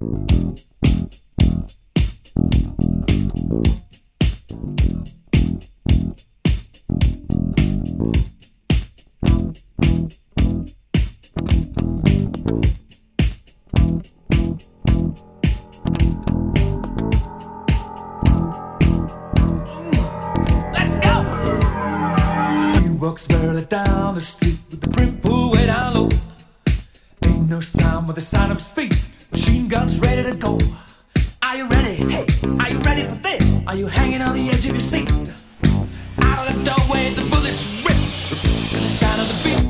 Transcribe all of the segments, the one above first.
Walks barely down the street with the brim pulled way down low. Ain't no sound but the sound of speed. Machine guns ready to go. Are you ready? Hey, are you ready for this? Are you hanging on the edge of your seat? Out of the doorway, the bullets rip. The sound of the beat,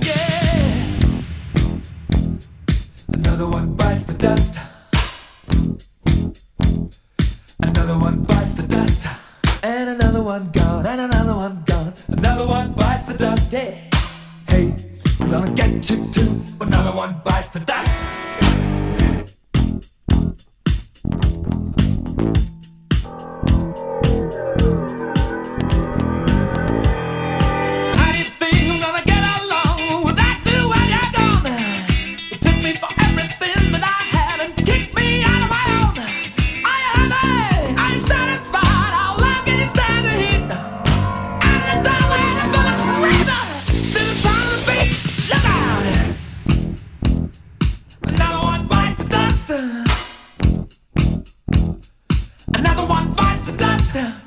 yeah. Another one bites the dust. Another one bites the dust. And another one gone, and another one gone. Another one bites the dust, yeah. Hey, I'm gonna get you too. Another one bites the dust. How do you think I'm gonna get along without you when you're gone? You took me for everything that I had and kicked me out of my own. Are you happy? Are you satisfied? How long can you stand the heat? Out of the doorway, the bullets rip. To the sound of the beat, look out! Another one bites the dust. Another one bites the dust.